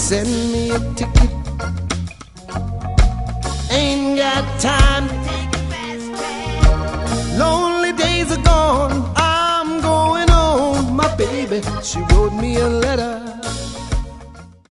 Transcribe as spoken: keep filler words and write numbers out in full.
send me a ticket. Ain't got time to take a fast train. Lonely days are gone, I'm going home. My baby, she wrote me a letter.